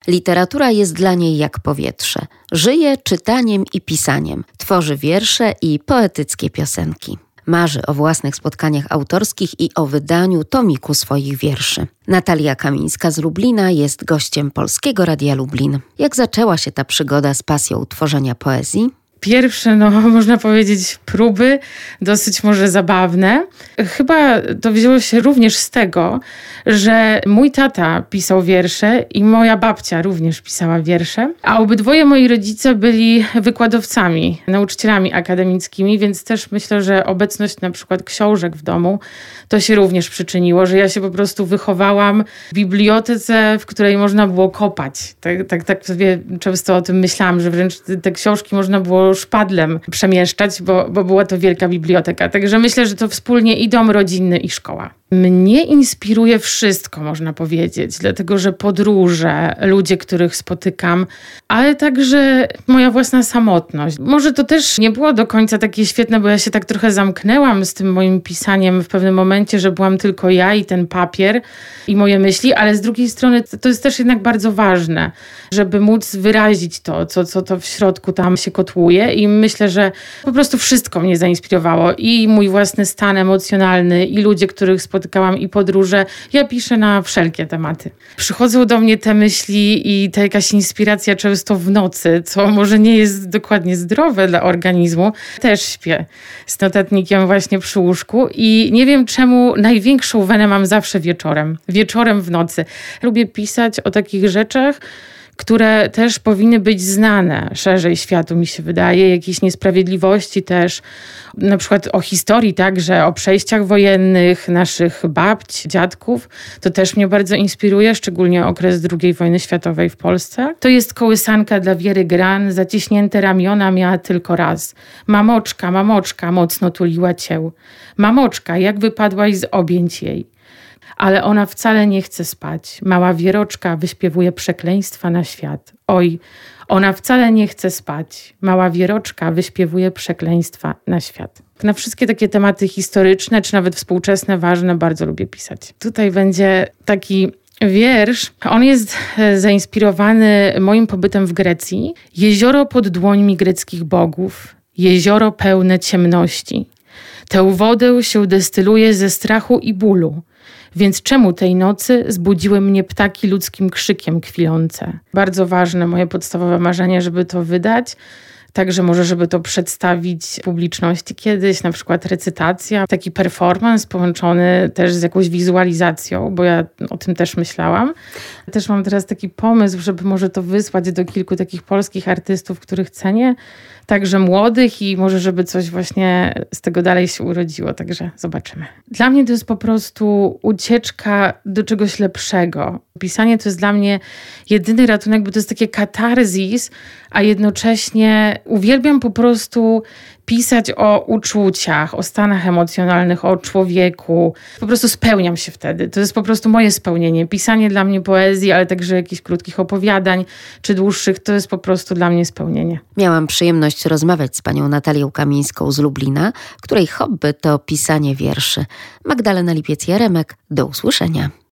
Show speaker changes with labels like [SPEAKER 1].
[SPEAKER 1] Literatura jest dla niej jak powietrze. Żyje czytaniem i pisaniem. Tworzy wiersze i poetyckie piosenki. Marzy o własnych spotkaniach autorskich i o wydaniu tomiku swoich wierszy. Natalia Kamińska z Lublina jest gościem Polskiego Radia Lublin. Jak zaczęła się ta przygoda z pasją tworzenia poezji?
[SPEAKER 2] Pierwsze, można powiedzieć, próby, dosyć może zabawne. Chyba to wzięło się również z tego, że mój tata pisał wiersze i moja babcia również pisała wiersze, a obydwoje moi rodzice byli wykładowcami, nauczycielami akademickimi, więc też myślę, że obecność na przykład książek w domu to się również przyczyniło, że ja się po prostu wychowałam w bibliotece, w której można było kopać. Tak sobie często o tym myślałam, że wręcz te książki można było szpadlem przemieszczać, bo była to wielka biblioteka. Także myślę, że to wspólnie i dom rodzinny, i szkoła. Mnie inspiruje wszystko, można powiedzieć, dlatego że podróże, ludzie, których spotykam, ale także moja własna samotność. Może to też nie było do końca takie świetne, bo ja się tak trochę zamknęłam z tym moim pisaniem w pewnym momencie, że byłam tylko ja i ten papier i moje myśli, ale z drugiej strony to jest też jednak bardzo ważne, żeby móc wyrazić to, co to w środku tam się kotłuje i myślę, że po prostu wszystko mnie zainspirowało i mój własny stan emocjonalny i ludzie, których spotykałam i podróże. Ja piszę na wszelkie tematy. Przychodzą do mnie te myśli i ta jakaś inspiracja często w nocy, co może nie jest dokładnie zdrowe dla organizmu. Też śpię z notatnikiem właśnie przy łóżku i nie wiem czemu największą wenę mam zawsze wieczorem. Wieczorem w nocy. Lubię pisać o takich rzeczach, które też powinny być znane szerzej światu, mi się wydaje. Jakieś niesprawiedliwości też, na przykład o historii także, o przejściach wojennych naszych babć, dziadków. To też mnie bardzo inspiruje, szczególnie okres II wojny światowej w Polsce. To jest kołysanka dla Wiery Gran, zaciśnięte ramiona miała tylko raz. Mamoczka, mamoczka, mocno tuliła cię. Mamoczka, jak wypadłaś z objęć jej. Ale ona wcale nie chce spać. Mała Wieroczka wyśpiewuje przekleństwa na świat. Oj, ona wcale nie chce spać. Mała Wieroczka wyśpiewuje przekleństwa na świat. Na wszystkie takie tematy historyczne, czy nawet współczesne, ważne, bardzo lubię pisać. Tutaj będzie taki wiersz. On jest zainspirowany moim pobytem w Grecji. Jezioro pod dłońmi greckich bogów. Jezioro pełne ciemności. Tę wodę się destyluje ze strachu i bólu. Więc czemu tej nocy zbudziły mnie ptaki ludzkim krzykiem kwilące? Bardzo ważne, moje podstawowe marzenie, żeby to wydać. Także może, żeby to przedstawić publiczności kiedyś, na przykład recytacja, taki performance połączony też z jakąś wizualizacją, bo ja o tym też myślałam. Też mam teraz taki pomysł, żeby może to wysłać do kilku takich polskich artystów, których cenię, także młodych i może, żeby coś właśnie z tego dalej się urodziło, także zobaczymy. Dla mnie to jest po prostu ucieczka do czegoś lepszego. Pisanie to jest dla mnie jedyny ratunek, bo to jest takie katarzis, a jednocześnie uwielbiam po prostu pisać o uczuciach, o stanach emocjonalnych, o człowieku. Po prostu spełniam się wtedy. To jest po prostu moje spełnienie. Pisanie dla mnie poezji, ale także jakichś krótkich opowiadań czy dłuższych, to jest po prostu dla mnie spełnienie.
[SPEAKER 1] Miałam przyjemność rozmawiać z panią Natalią Kamińską z Lublina, której hobby to pisanie wierszy. Magdalena Lipiec-Jaremek, do usłyszenia.